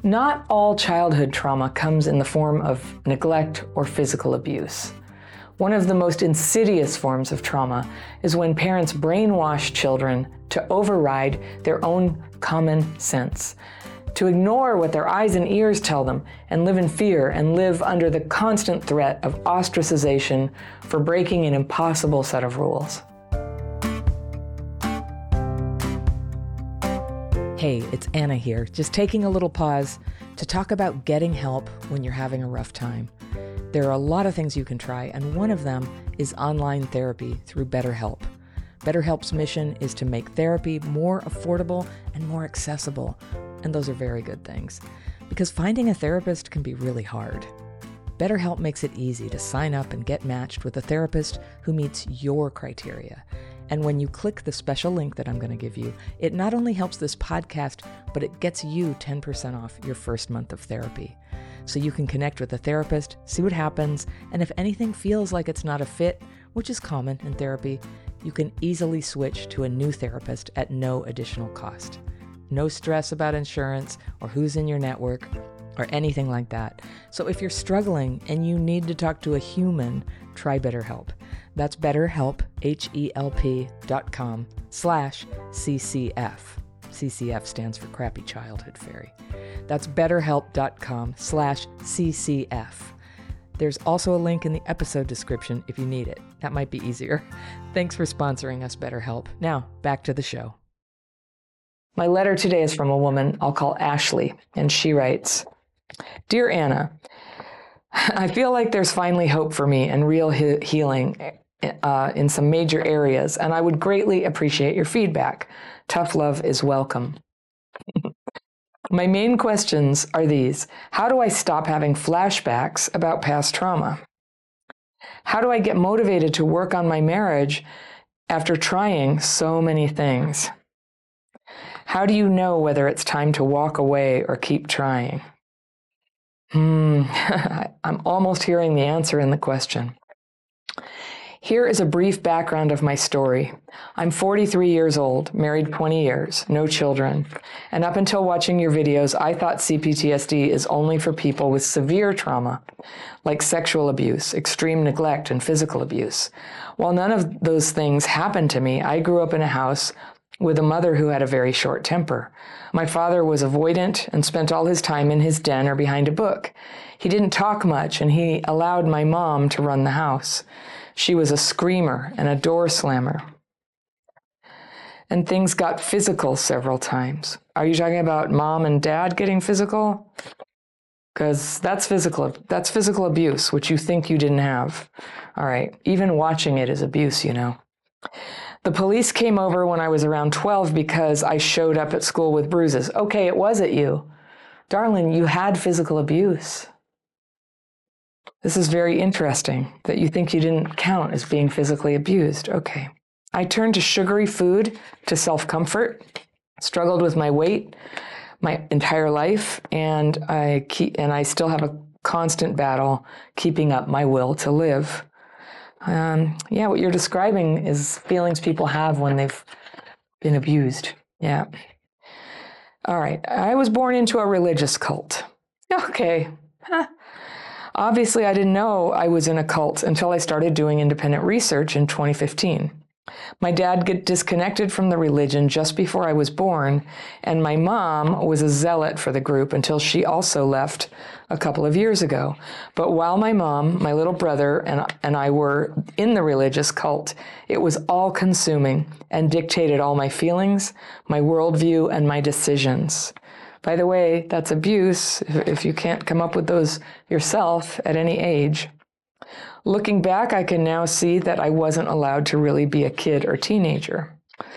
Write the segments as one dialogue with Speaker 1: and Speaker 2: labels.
Speaker 1: Not all childhood trauma comes in the form of neglect or physical abuse. One of the most insidious forms of trauma is when parents brainwash children to override their own common sense, to ignore what their eyes and ears tell them and live in fear and live under the constant threat of ostracization for breaking an impossible set of rules. Hey, it's Anna here, just taking a little pause to talk about getting help when you're having a rough time. There are a lot of things you can try, and one of them is online therapy through BetterHelp. BetterHelp's mission is to make therapy more affordable and more accessible, and those are very good things, because finding a therapist can be really hard. BetterHelp makes it easy to sign up and get matched with a therapist who meets your criteria. And when you click the special link that I'm going to give you, it not only helps this podcast, but it gets you 10% off your first month of therapy. So you can connect with a therapist, see what happens, and if anything feels like it's not a fit, which is common in therapy, you can easily switch to a new therapist at no additional cost. No stress about insurance or who's in your network or anything like that. So if you're struggling and you need to talk to a human, try BetterHelp. That's BetterHelp, HELP.com/CCF. CCF stands for Crappy Childhood Fairy. That's BetterHelp.com/CCF. There's also a link in the episode description if you need it. That might be easier. Thanks for sponsoring us, BetterHelp. Now, back to the show. My letter today is from a woman I'll call Ashley, and she writes, "Dear Anna, I feel like there's finally hope for me and real healing in some major areas, and I would greatly appreciate your feedback. Tough love is welcome. My main questions are these. How do I stop having flashbacks about past trauma? How do I get motivated to work on my marriage after trying so many things? How do you know whether it's time to walk away or keep trying?" I'm almost hearing the answer in the question. Here is a brief background of my story. I'm 43 years old, married 20 years, no children. And up until watching your videos, I thought CPTSD is only for people with severe trauma, like sexual abuse, extreme neglect, and physical abuse. While none of those things happened to me, I grew up in a house with a mother who had a very short temper. My father was avoidant and spent all his time in his den or behind a book. He didn't talk much, and he allowed my mom to run the house. She was a screamer and a door slammer. And things got physical several times. Are you talking about mom and dad getting physical? Because that's physical abuse, which you think you didn't have. All right, even watching it is abuse, you know. The police came over when I was around 12 because I showed up at school with bruises. Okay, it wasn't you. Darling, you had physical abuse. This is very interesting that you think you didn't count as being physically abused. Okay. I turned to sugary food to self-comfort, struggled with my weight my entire life, and I still have a constant battle keeping up my will to live. What you're describing is feelings people have when they've been abused. Yeah. All right. I was born into a religious cult. Okay. Obviously, I didn't know I was in a cult until I started doing independent research in 2015. My dad got disconnected from the religion just before I was born, and my mom was a zealot for the group until she also left a couple of years ago. But while my mom, my little brother, and I were in the religious cult, it was all-consuming and dictated all my feelings, my worldview, and my decisions. By the way, that's abuse if you can't come up with those yourself at any age. Looking back, I can now see that I wasn't allowed to really be a kid or teenager.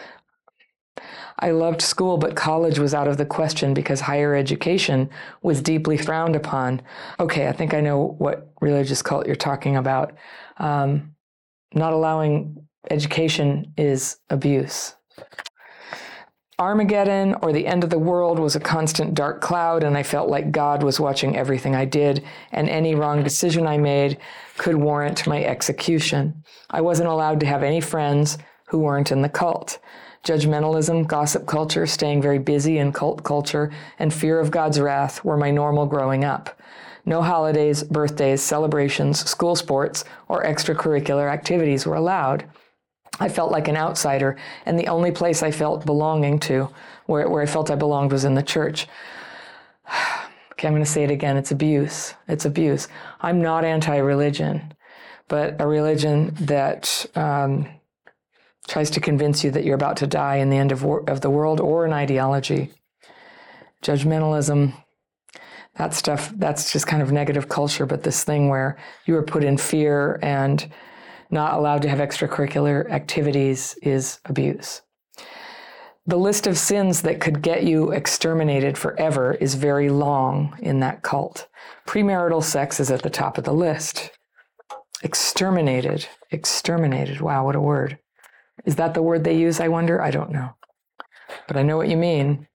Speaker 1: I loved school, but college was out of the question because higher education was deeply frowned upon. Okay, I think I know what religious cult you're talking about. Not allowing education is abuse. Armageddon or the end of the world was a constant dark cloud, and I felt like God was watching everything I did, and any wrong decision I made could warrant my execution. I wasn't allowed to have any friends who weren't in the cult. Judgmentalism, gossip culture, staying very busy in cult culture, and fear of God's wrath were my normal growing up. No holidays, birthdays, celebrations, school sports, or extracurricular activities were allowed. I felt like an outsider, and the only place I felt belonging to, where I felt I belonged, was in the church. Okay, I'm going to say it again. It's abuse. It's abuse. I'm not anti-religion, but a religion that tries to convince you that you're about to die in the end of the world, or an ideology. Judgmentalism, that stuff, that's just kind of negative culture, but this thing where you are put in fear and not allowed to have extracurricular activities is abuse. The list of sins that could get you exterminated forever is very long in that cult. Premarital sex is at the top of the list. Exterminated. Wow, what a word. Is that the word they use, I wonder? I don't know. But I know what you mean.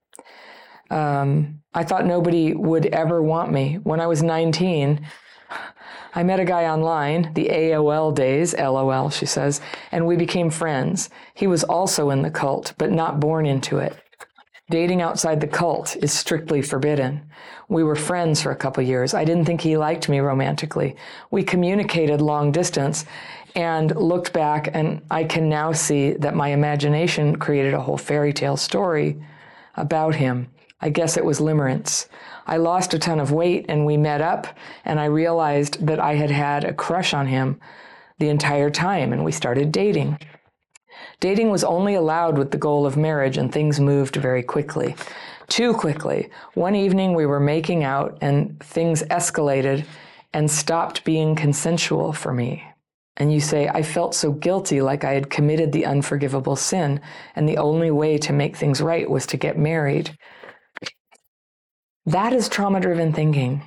Speaker 1: I thought nobody would ever want me. When I was 19, I met a guy online, the AOL days, LOL, she says, and we became friends. He was also in the cult, but not born into it. Dating outside the cult is strictly forbidden. We were friends for a couple years. I didn't think he liked me romantically. We communicated long distance and looked back, and I can now see that my imagination created a whole fairy tale story about him. I guess it was limerence. I lost a ton of weight, and we met up, and I realized that I had had a crush on him the entire time, and we started dating. Dating was only allowed with the goal of marriage, and things moved very quickly. Too quickly. One evening we were making out, and things escalated and stopped being consensual for me. And you say, I felt so guilty, like I had committed the unforgivable sin, and the only way to make things right was to get married. That is trauma-driven thinking.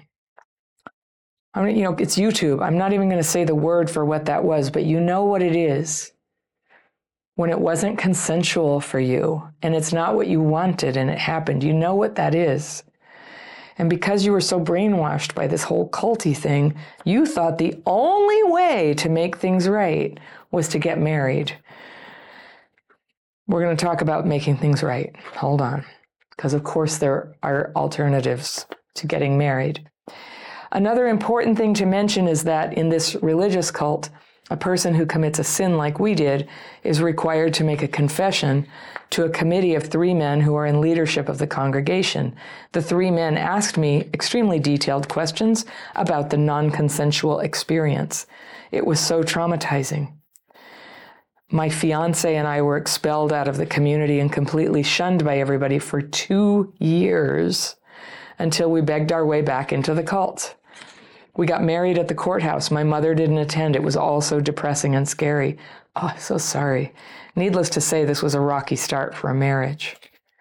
Speaker 1: It's YouTube. I'm not even going to say the word for what that was, but you know what it is. When it wasn't consensual for you, and it's not what you wanted, and it happened, you know what that is. And because you were so brainwashed by this whole culty thing, you thought the only way to make things right was to get married. We're going to talk about making things right. Hold on. Because of course there are alternatives to getting married. Another important thing to mention is that in this religious cult, a person who commits a sin like we did is required to make a confession to a committee of 3 men who are in leadership of the congregation. The 3 men asked me extremely detailed questions about the non-consensual experience. It was so traumatizing. My fiance and I were expelled out of the community and completely shunned by everybody for 2 years until we begged our way back into the cult. We got married at the courthouse. My mother didn't attend. It was all so depressing and scary. Oh, I'm so sorry. Needless to say, this was a rocky start for a marriage.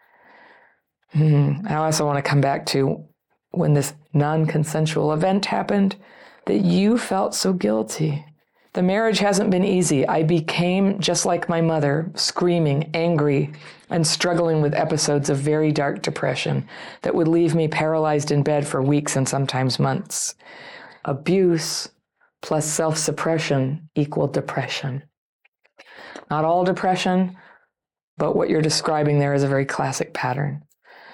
Speaker 1: I also want to come back to when this non-consensual event happened, that you felt so guilty. The marriage hasn't been easy. I became just like my mother, screaming, angry, and struggling with episodes of very dark depression that would leave me paralyzed in bed for weeks and sometimes months. Abuse plus self-suppression equaled depression. Not all depression, but what you're describing there is a very classic pattern.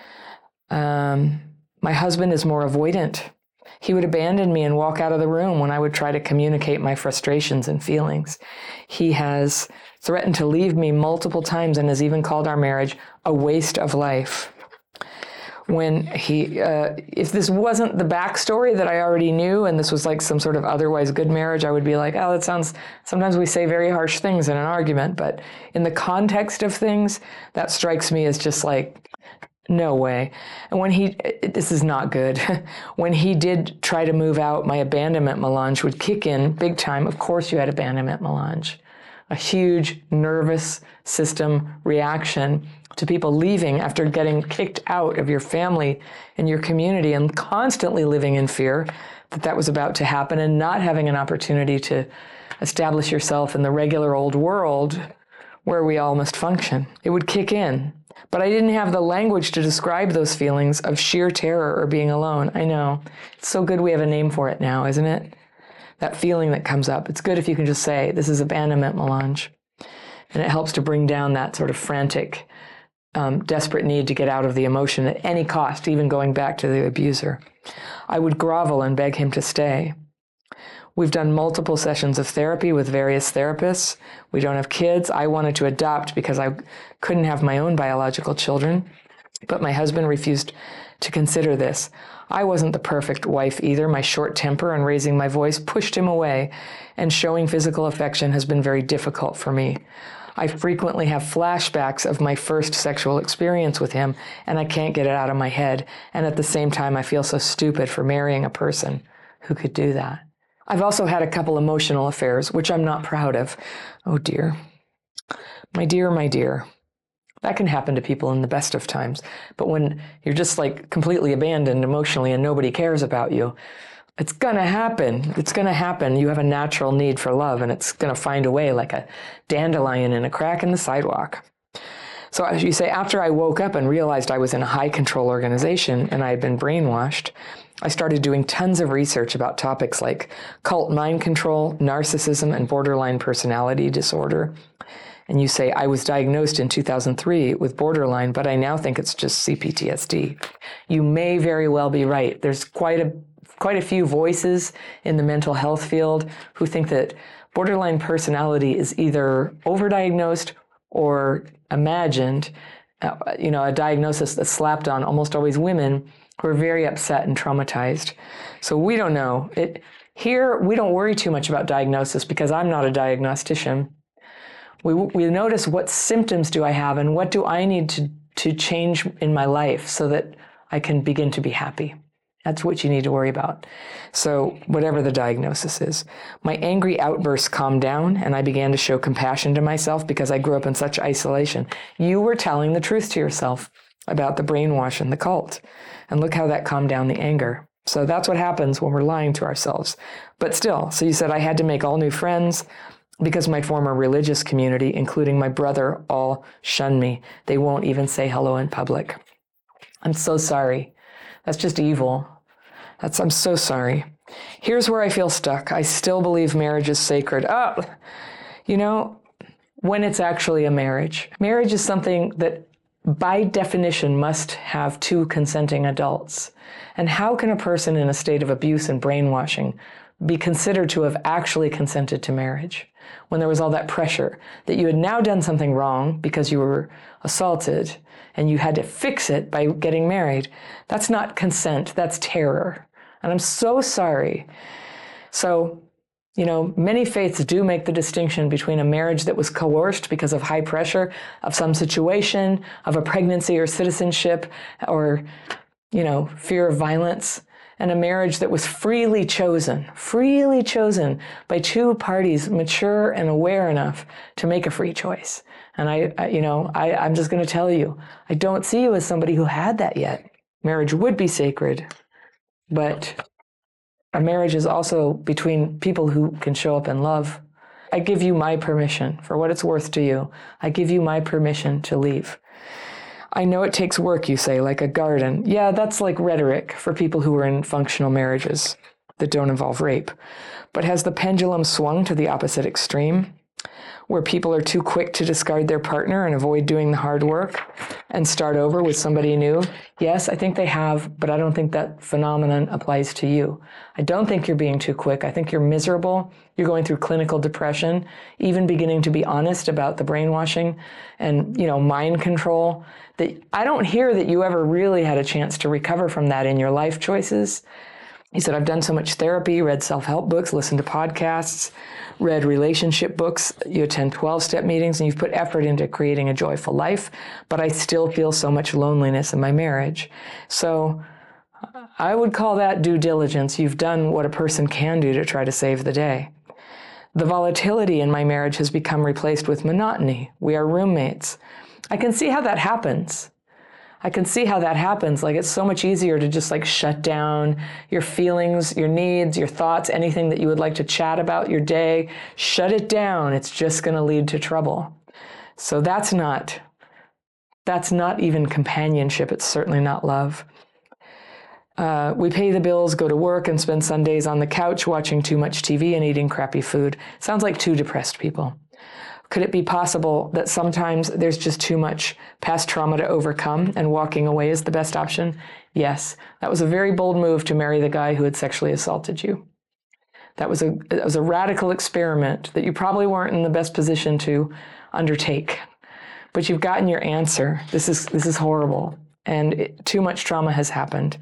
Speaker 1: My husband is more avoidant. He would abandon me and walk out of the room when I would try to communicate my frustrations and feelings. He has threatened to leave me multiple times and has even called our marriage a waste of life. When if this wasn't the backstory that I already knew, and this was like some sort of otherwise good marriage, I would be like, oh, that sounds, sometimes we say very harsh things in an argument, but in the context of things, that strikes me as just like, no way. And when this is not good. When he did try to move out, my abandonment melange would kick in big time. Of course you had abandonment melange. A huge nervous system reaction to people leaving after getting kicked out of your family and your community and constantly living in fear that that was about to happen and not having an opportunity to establish yourself in the regular old world where we all must function. It would kick in. But I didn't have the language to describe those feelings of sheer terror or being alone. I know. It's so good we have a name for it now, isn't it? That feeling that comes up. It's good if you can just say, this is abandonment melange. And it helps to bring down that sort of frantic, desperate need to get out of the emotion at any cost, even going back to the abuser. I would grovel and beg him to stay. We've done multiple sessions of therapy with various therapists. We don't have kids. I wanted to adopt because I couldn't have my own biological children, but my husband refused to consider this. I wasn't the perfect wife either. My short temper and raising my voice pushed him away, and showing physical affection has been very difficult for me. I frequently have flashbacks of my first sexual experience with him, and I can't get it out of my head. And at the same time, I feel so stupid for marrying a person who could do that. I've also had a couple emotional affairs, which I'm not proud of. Oh dear. My dear, my dear. That can happen to people in the best of times. But when you're just like completely abandoned emotionally and nobody cares about you, it's going to happen. It's going to happen. You have a natural need for love, and it's going to find a way like a dandelion in a crack in the sidewalk. So as you say, after I woke up and realized I was in a high control organization and I had been brainwashed, I started doing tons of research about topics like cult mind control, narcissism, and borderline personality disorder. And you say, I was diagnosed in 2003 with borderline, but I now think it's just CPTSD. You may very well be right. There's quite a few voices in the mental health field who think that borderline personality is either overdiagnosed or imagined, a diagnosis that's slapped on almost always women who are very upset and traumatized. So we don't know. Here, we don't worry too much about diagnosis because I'm not a diagnostician. We notice what symptoms do I have and what do I need to change in my life so that I can begin to be happy. That's what you need to worry about. So whatever the diagnosis is. My angry outbursts calmed down, and I began to show compassion to myself because I grew up in such isolation. You were telling the truth to yourself about the brainwash and the cult. And look how that calmed down the anger. So that's what happens when we're lying to ourselves. But still, so you said I had to make all new friends because my former religious community, including my brother, all shun me. They won't even say hello in public. I'm so sorry. That's just evil. I'm so sorry. Here's where I feel stuck. I still believe marriage is sacred. When it's actually a marriage. Marriage is something that by definition must have two consenting adults. And how can a person in a state of abuse and brainwashing be considered to have actually consented to marriage when there was all that pressure that you had now done something wrong because you were assaulted and you had to fix it by getting married? That's not consent, that's terror. And I'm so sorry. So, many faiths do make the distinction between a marriage that was coerced because of high pressure of some situation, of a pregnancy or citizenship, or, fear of violence, and a marriage that was freely chosen by two parties mature and aware enough to make a free choice. And I'm just going to tell you, I don't see you as somebody who had that yet. Marriage would be sacred, but a marriage is also between people who can show up in love. I give you my permission, for what it's worth to you. I give you my permission to leave. I know it takes work, you say, like a garden. Yeah, that's like rhetoric for people who are in functional marriages that don't involve rape. But has the pendulum swung to the opposite extreme, where people are too quick to discard their partner and avoid doing the hard work and start over with somebody new? Yes, I think they have, but I don't think that phenomenon applies to you. I don't think you're being too quick. I think you're miserable. You're going through clinical depression, even beginning to be honest about the brainwashing and, mind control. That I don't hear that you ever really had a chance to recover from that in your life choices. He said, I've done so much therapy, read self-help books, listened to podcasts, read relationship books, you attend 12-step meetings, and you've put effort into creating a joyful life, but I still feel so much loneliness in my marriage. So I would call that due diligence. You've done what a person can do to try to save the day. The volatility in my marriage has become replaced with monotony. We are roommates. I can see how that happens. Like, it's so much easier to just shut down your feelings, your needs, your thoughts, anything that you would like to chat about your day. Shut it down. It's just going to lead to trouble. So that's not even companionship. It's certainly not love. We pay the bills, go to work, and spend Sundays on the couch watching too much TV and eating crappy food. Sounds like two depressed people. Could it be possible that sometimes there's just too much past trauma to overcome and walking away is the best option? Yes. That was a very bold move to marry the guy who had sexually assaulted you. It was a radical experiment that you probably weren't in the best position to undertake. But you've gotten your answer. This is horrible. And too much trauma has happened.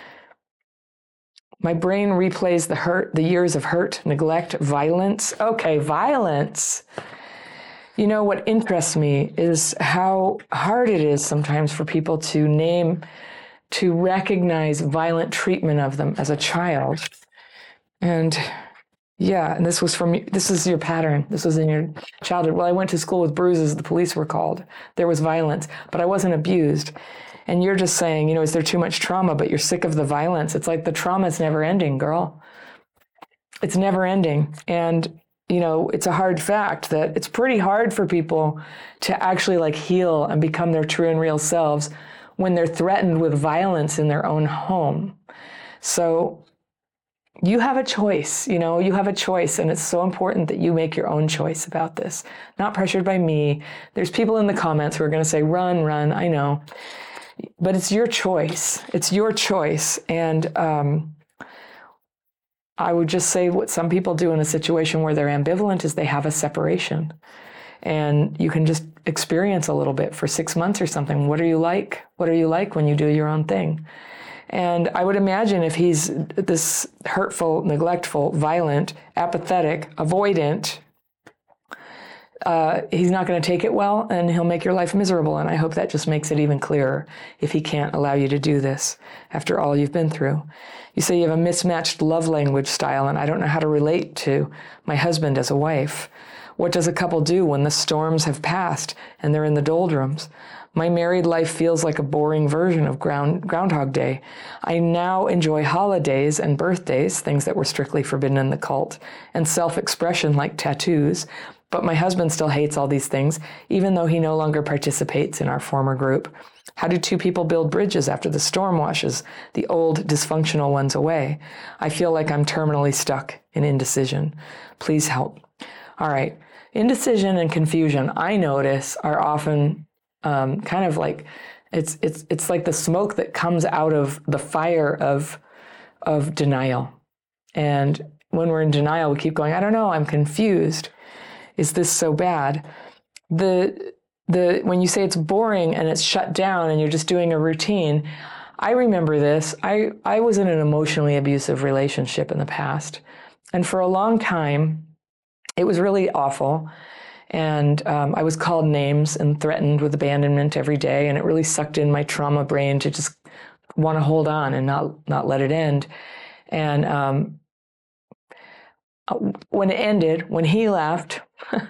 Speaker 1: My brain replays the years of hurt, neglect, violence. Okay, violence. You know, what interests me is how hard it is sometimes for people to recognize violent treatment of them as a child. And yeah, and this is your pattern. This was in your childhood. Well, I went to school with bruises, the police were called. There was violence, but I wasn't abused. And you're just saying, is there too much trauma, but you're sick of the violence. It's like the trauma is never ending, girl. It's never ending. And, it's a hard fact that it's pretty hard for people to actually heal and become their true and real selves when they're threatened with violence in their own home. So you have a choice, you have a choice, and it's so important that you make your own choice about this. Not pressured by me. There's people in the comments who are going to say, run, I know. But it's your choice. It's your choice. And I would just say what some people do in a situation where they're ambivalent is they have a separation. And you can just experience a little bit for 6 months or something. What are you like? What are you like when you do your own thing? And I would imagine if he's this hurtful, neglectful, violent, apathetic, avoidant, he's not going to take it well, and he'll make your life miserable. And I hope that just makes it even clearer if he can't allow you to do this after all you've been through. You say you have a mismatched love language style, and I don't know how to relate to my husband as a wife. What does a couple do when the storms have passed and they're in the doldrums? My married life feels like a boring version of Groundhog Day. I now enjoy holidays and birthdays, things that were strictly forbidden in the cult, and self-expression like tattoos. But my husband still hates all these things, even though he no longer participates in our former group. How do two people build bridges after the storm washes the old dysfunctional ones away? I feel like I'm terminally stuck in indecision. Please help. All right. Indecision and confusion, I notice, are often kind of like, it's like the smoke that comes out of the fire of denial. And when we're in denial, we keep going, I don't know, I'm confused. Is this so bad? When you say it's boring and it's shut down and you're just doing a routine, I remember this. I was in an emotionally abusive relationship in the past. And for a long time, it was really awful. And I was called names and threatened with abandonment every day. And it really sucked in my trauma brain to just want to hold on and not let it end. And when it ended, when he left,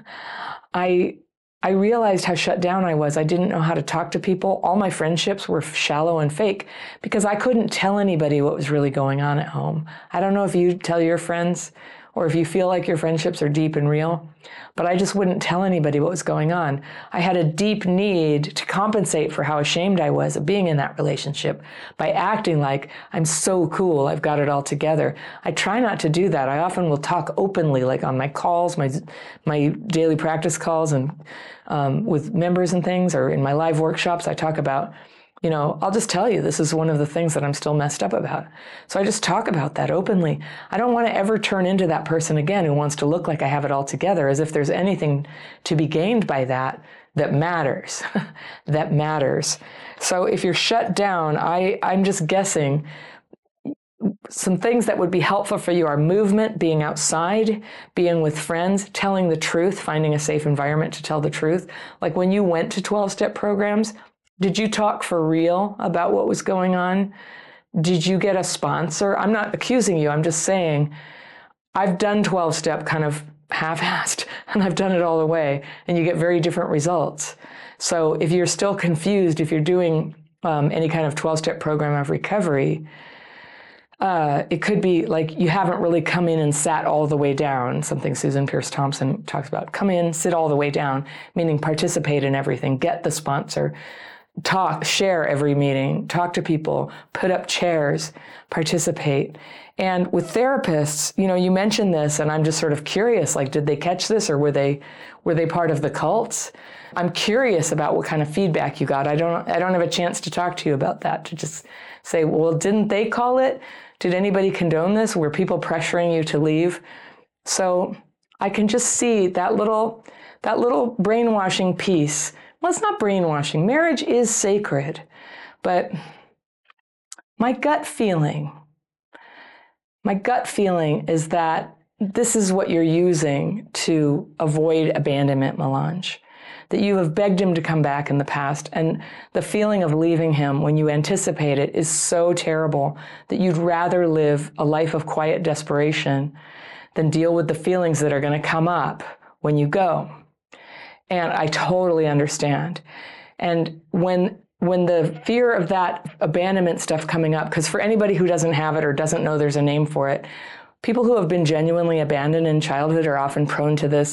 Speaker 1: I realized how shut down I was. I didn't know how to talk to people. All my friendships were shallow and fake because I couldn't tell anybody what was really going on at home. I don't know if you tell your friends or if you feel like your friendships are deep and real, but I just wouldn't tell anybody what was going on. I had a deep need to compensate for how ashamed I was of being in that relationship by acting like I'm so cool, I've got it all together. I try not to do that. I often will talk openly, like on my calls, my daily practice calls and with members and things, or in my live workshops, I talk about, I'll just tell you, this is one of the things that I'm still messed up about. So I just talk about that openly. I don't want to ever turn into that person again who wants to look like I have it all together, as if there's anything to be gained by that matters, that matters. So if you're shut down, I'm just guessing some things that would be helpful for you are movement, being outside, being with friends, telling the truth, finding a safe environment to tell the truth. Like when you went to 12-step programs, did you talk for real about what was going on? Did you get a sponsor? I'm not accusing you. I'm just saying I've done 12-step kind of half-assed, and I've done it all the way, and you get very different results. So if you're still confused, if you're doing any kind of 12-step program of recovery, it could be like you haven't really come in and sat all the way down, something Susan Pierce Thompson talks about. Come in, sit all the way down, meaning participate in everything, get the sponsor. talk, share every meeting, talk to people, put up chairs, participate. And with therapists, you mentioned this, and I'm just sort of curious, like, did they catch this, or were they part of the cults? I'm curious about what kind of feedback you got. I don't have a chance to talk to you about that, to just say, well, didn't they call it? Did anybody condone this? Were people pressuring you to leave? So I can just see that little brainwashing piece. Well, it's not brainwashing. Marriage is sacred. But my gut feeling is that this is what you're using to avoid abandonment, Melange. That you have begged him to come back in the past, and the feeling of leaving him when you anticipate it is so terrible that you'd rather live a life of quiet desperation than deal with the feelings that are going to come up when you go. And I totally understand. And when the fear of that abandonment stuff coming up, because for anybody who doesn't have it or doesn't know there's a name for it, people who have been genuinely abandoned in childhood are often prone to this.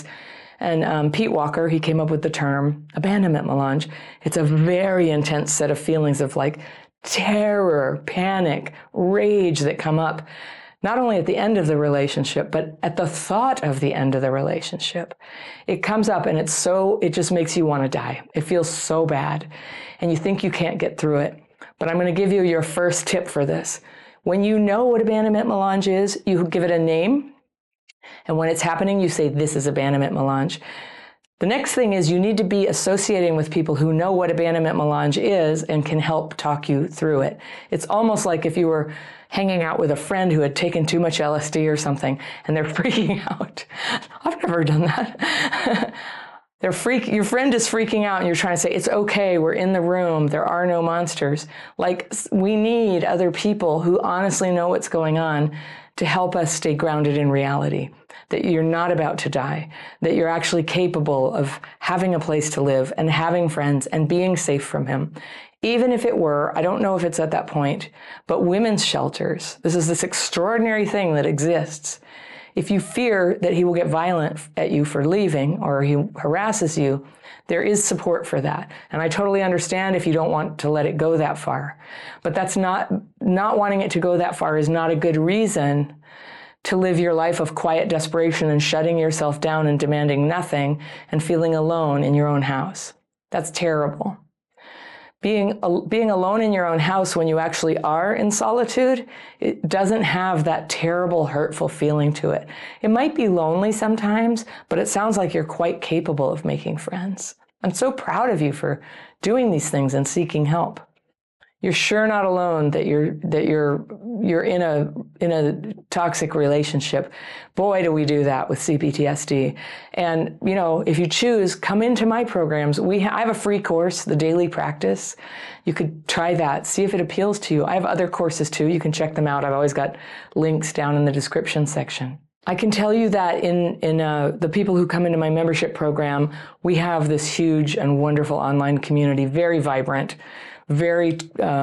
Speaker 1: And Pete Walker, he came up with the term abandonment melange. It's a very intense set of feelings of like terror, panic, rage that come up, not only at the end of the relationship, but at the thought of the end of the relationship. It comes up and it just makes you want to die. It feels so bad. And you think you can't get through it. But I'm going to give you your first tip for this. When you know what abandonment melange is, you give it a name. And when it's happening, you say, this is abandonment melange. The next thing is you need to be associating with people who know what abandonment melange is and can help talk you through it. It's almost like if you were hanging out with a friend who had taken too much LSD or something and they're freaking out. I've never done that. Your friend is freaking out and you're trying to say, it's okay, we're in the room, there are no monsters. Like, we need other people who honestly know what's going on to help us stay grounded in reality, that you're not about to die, that you're actually capable of having a place to live and having friends and being safe from him. Even if it were, I don't know if it's at that point, but women's shelters, this extraordinary thing that exists. If you fear that he will get violent at you for leaving or he harasses you, there is support for that. And I totally understand if you don't want to let it go that far. But that's not wanting it to go that far is not a good reason to live your life of quiet desperation and shutting yourself down and demanding nothing and feeling alone in your own house. That's terrible. Being alone in your own house when you actually are in solitude, it doesn't have that terrible, hurtful feeling to it. It might be lonely sometimes, but it sounds like you're quite capable of making friends. I'm so proud of you for doing these things and seeking help. You're sure not alone that you're in a toxic relationship. Boy, do we do that with CPTSD. And if you choose, come into my programs. I have a free course, The Daily Practice. You could try that, see if it appeals to you. I have other courses too. You can check them out. I've always got links down in the description section. I can tell you that in the people who come into my membership program, we have this huge and wonderful online community, very vibrant, very,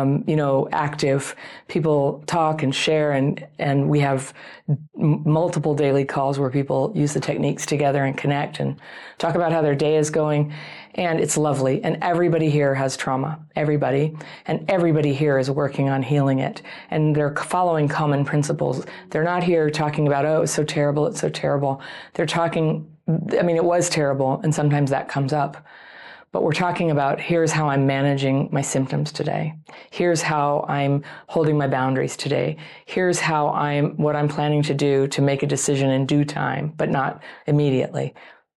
Speaker 1: active. People talk and share, and we have multiple daily calls where people use the techniques together and connect and talk about how their day is going. And it's lovely. And everybody here has trauma, everybody. And everybody here is working on healing it. And they're following common principles. They're not here talking about, oh, it's so terrible, it's so terrible. They're talking, it was terrible, and sometimes that comes up. But we're talking about, here's how I'm managing my symptoms today. Here's how I'm holding my boundaries today. Here's what I'm planning to do to make a decision in due time, but not immediately.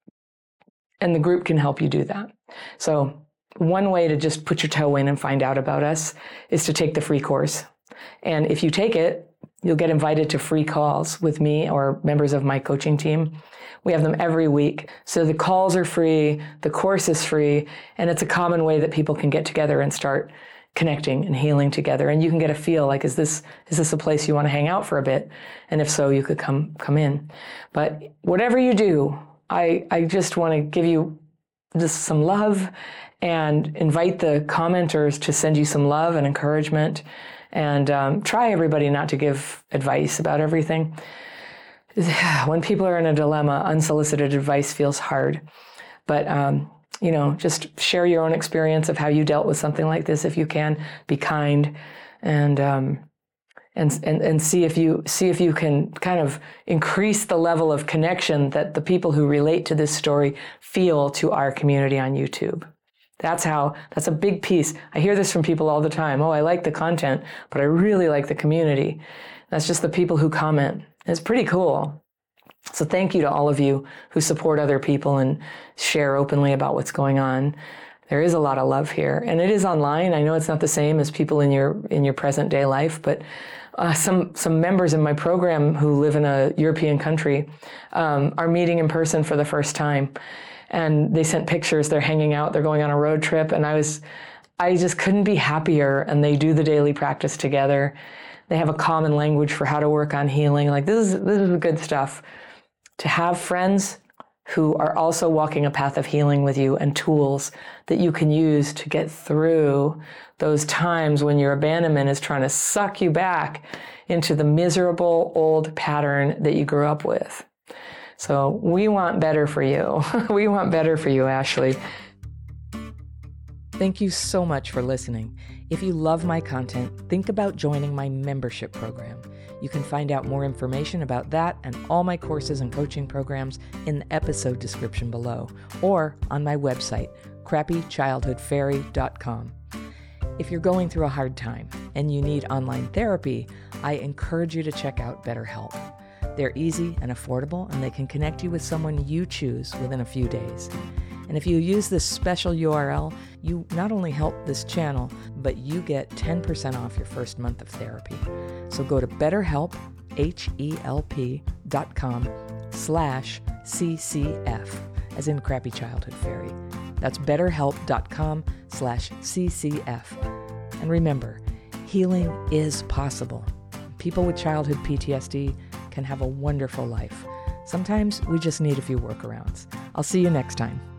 Speaker 1: And the group can help you do that. So one way to just put your toe in and find out about us is to take the free course. And if you take it, you'll get invited to free calls with me or members of my coaching team. We have them every week. So the calls are free, the course is free, and it's a common way that people can get together and start connecting and healing together. And you can get a feel like, is this a place you want to hang out for a bit? And if so, you could come in. But whatever you do, I just want to give you just some love and invite the commenters to send you some love and encouragement. And try, everybody, not to give advice about everything. When people are in a dilemma, unsolicited advice feels hard. But just share your own experience of how you dealt with something like this if you can. Be kind, and see if you can kind of increase the level of connection that the people who relate to this story feel to our community on YouTube. That's a big piece. I hear this from people all the time. Oh, I like the content, but I really like the community. That's just the people who comment. It's pretty cool. So thank you to all of you who support other people and share openly about what's going on. There is a lot of love here, and it is online. I know it's not the same as people in your present day life, but some members in my program who live in a European country are meeting in person for the first time, and they sent pictures. They're hanging out. They're going on a road trip, and I just couldn't be happier. And they do the daily practice together. They have a common language for how to work on healing. Like this is the good stuff. To have friends who are also walking a path of healing with you, and tools that you can use to get through those times when your abandonment is trying to suck you back into the miserable old pattern that you grew up with. So we want better for you. We want better for you, Ashley. Thank you so much for listening. If you love my content, think about joining my membership program. You can find out more information about that and all my courses and coaching programs in the episode description below, or on my website, crappychildhoodfairy.com. If you're going through a hard time and you need online therapy, I encourage you to check out BetterHelp. They're easy and affordable, and they can connect you with someone you choose within a few days. And if you use this special URL, you not only help this channel, but you get 10% off your first month of therapy. So go to BetterHelp, HELP.com/CCF, as in Crappy Childhood Fairy. That's BetterHelp.com/CCF. And remember, healing is possible. People with childhood PTSD can have a wonderful life. Sometimes we just need a few workarounds. I'll see you next time.